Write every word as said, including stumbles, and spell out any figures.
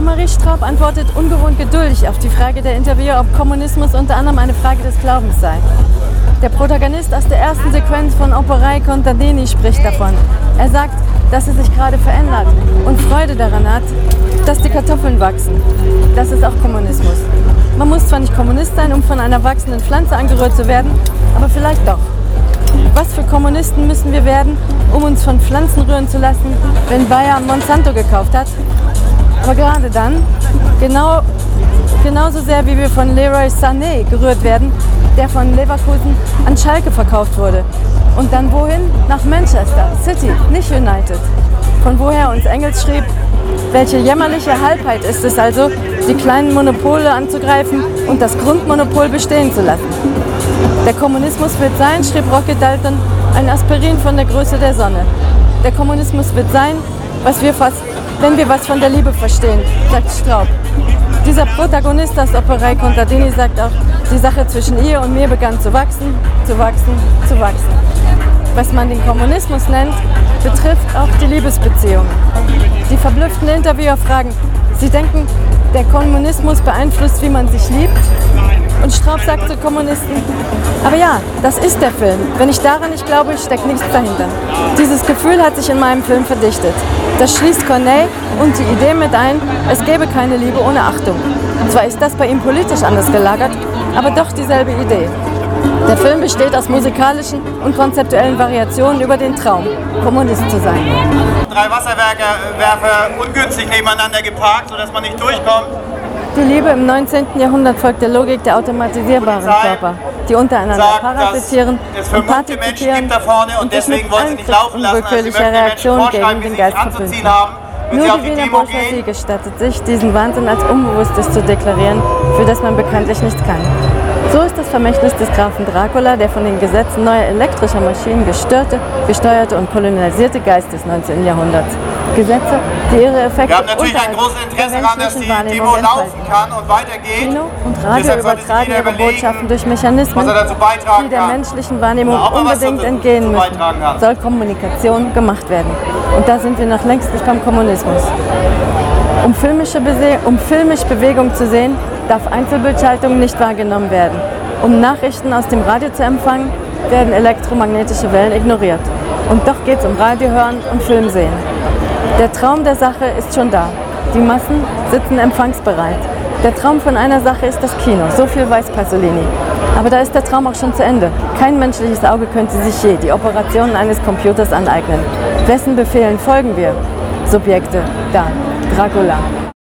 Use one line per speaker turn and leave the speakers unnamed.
Annemarie Straub antwortet ungewohnt geduldig auf die Frage der Interviewer, ob Kommunismus unter anderem eine Frage des Glaubens sei. Der Protagonist aus der ersten Sequenz von Operei Contadini spricht davon. Er sagt, dass es sich gerade verändert und Freude daran hat, dass die Kartoffeln wachsen. Das ist auch Kommunismus. Man muss zwar nicht Kommunist sein, um von einer wachsenden Pflanze angerührt zu werden, aber vielleicht doch. Was für Kommunisten müssen wir werden, um uns von Pflanzen rühren zu lassen, wenn Bayer Monsanto gekauft hat? Aber gerade dann, genau, genauso sehr wie wir von Leroy Sané gerührt werden, der von Leverkusen an Schalke verkauft wurde. Und dann wohin? Nach Manchester City, nicht United. Von woher uns Engels schrieb, welche jämmerliche Halbheit ist es also, die kleinen Monopole anzugreifen und das Grundmonopol bestehen zu lassen. Der Kommunismus wird sein, schrieb Rocky Dalton, ein Aspirin von der Größe der Sonne. Der Kommunismus wird sein, was wir fast, wenn wir was von der Liebe verstehen, sagt Straub. Dieser Protagonist aus Operei Contadini sagt auch, die Sache zwischen ihr und mir begann zu wachsen, zu wachsen, zu wachsen. Was man den Kommunismus nennt, betrifft auch die Liebesbeziehungen. Die verblüfften Interviewer fragen, sie denken, der Kommunismus beeinflusst, wie man sich liebt? Und Straub sagt zu Kommunisten, aber ja, das ist der Film. Wenn ich daran nicht glaube, steckt nichts dahinter. Dieses Gefühl hat sich in meinem Film verdichtet. Das schließt Corneille und die Idee mit ein, es gäbe keine Liebe ohne Achtung. Zwar ist das bei ihm politisch anders gelagert, aber doch dieselbe Idee. Der Film besteht aus musikalischen und konzeptuellen Variationen über den Traum, Kommunist zu sein.
Drei Wasserwerfer ungünstig nebeneinander geparkt, sodass man nicht durchkommt.
Die Liebe im neunzehnten Jahrhundert folgt der Logik der automatisierbaren Körper, die untereinander parasitieren und partizipieren und sich mit unwillkürlicher Reaktion gegen den Geist verbünden. Nur die Wiener Bourgeoisie gestattet sich, diesen Wahnsinn als Unbewusstes zu deklarieren, für das man bekanntlich nichts kann. So ist das Vermächtnis des Grafen Dracula, der von den Gesetzen neuer elektrischer Maschinen gestörte, gesteuerte und kolonialisierte Geist des neunzehnten Jahrhunderts. Gesetze, die ihre Effekte
Wir haben natürlich ein großes Interesse daran, dass die Demo laufen kann und weitergeht.
Kino und Radio übertragen ihre Botschaften durch Mechanismen, die der menschlichen Wahrnehmung unbedingt entgehen müssen. Soll Kommunikation gemacht werden. Und da sind wir noch längst nicht beim Kommunismus. Um filmische Bese- um filmisch Bewegung zu sehen, darf Einzelbildschaltung nicht wahrgenommen werden. Um Nachrichten aus dem Radio zu empfangen, werden elektromagnetische Wellen ignoriert. Und doch geht es um Radio hören und Film sehen. Der Traum der Sache ist schon da. Die Massen sitzen empfangsbereit. Der Traum von einer Sache ist das Kino, so viel weiß Pasolini. Aber da ist der Traum auch schon zu Ende. Kein menschliches Auge könnte sich je die Operationen eines Computers aneignen. Wessen Befehlen folgen wir? Subjekte, da, Dracula.